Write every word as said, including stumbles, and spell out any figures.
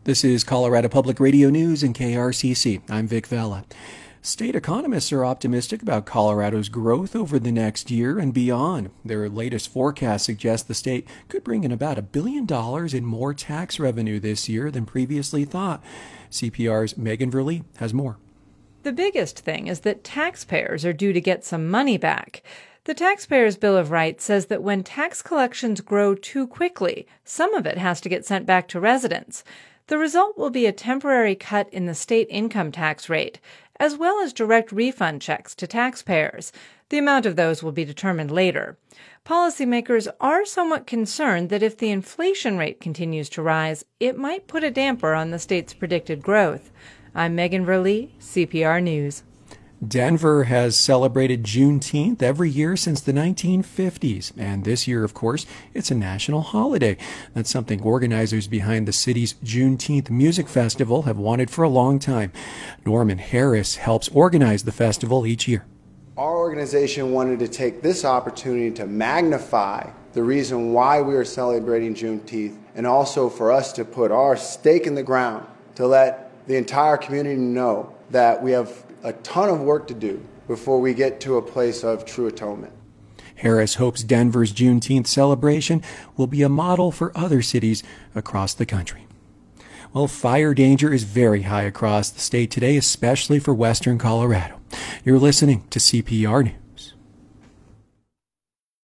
This is Colorado Public Radio News and K R C C. I'm Vic Vela. State economists are optimistic about Colorado's growth over the next year and beyond. Their latest forecast suggests the state could bring in about a billion dollars in more tax revenue this year than previously thought. C P R's Megan Verlee has more. The biggest thing is that taxpayers are due to get some money back. The Taxpayers' Bill of Rights says that when tax collections grow too quickly, some of it has to get sent back to residents. The result will be a temporary cut in the state income tax rate, as well as direct refund checks to taxpayers. The amount of those will be determined later. Policymakers are somewhat concerned that if the inflation rate continues to rise, it might put a damper on the state's predicted growth. I'm Megan Verlee, C P R News. Denver has celebrated Juneteenth every year since the nineteen fifties, and this year, of course, it's a national holiday. That's something organizers behind the city's Juneteenth Music Festival have wanted for a long time. Norman Harris helps organize the festival each year. Our organization wanted to take this opportunity to magnify the reason why we are celebrating Juneteenth, and also for us to put our stake in the ground to let the entire community know that we have a ton of work to do before we get to a place of true atonement. Harris hopes Denver's Juneteenth celebration will be a model for other cities across the country. Well, fire danger is very high across the state today, especially for western Colorado. You're listening to C P R News.